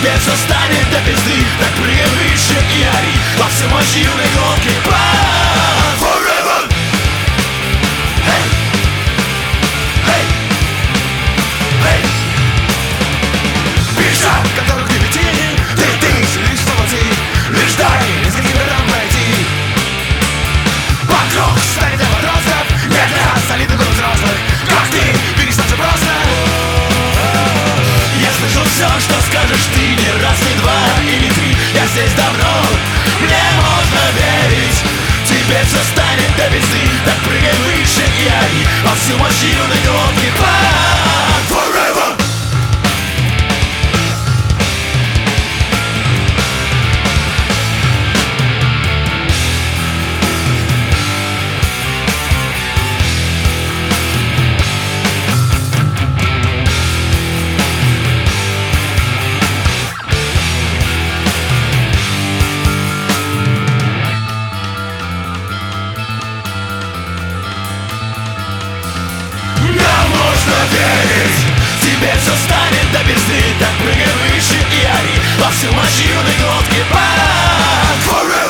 Тебе все станет до пизды. Так прыгай выше и ори во всю мощь юной глотки. Forever. Hey. Hey. Hey. Пиша, которых ты тени, ты лишь свободы. Лишь дай нескольким годам пройти. Вокруг станет для подростков, не для солидных и взрослых. Как ты, перестань же просто. Я слышу все, что скажешь ты, не раз, не два и не три. Я здесь давно, мне можно верить. Тебе все станет до пизды. Так прыгай выше и ори во всю мощь юной глотки. Forever. Тебе все станет до пизды. Так прыгай выше и ори во всю мощь юной глотки. Forever.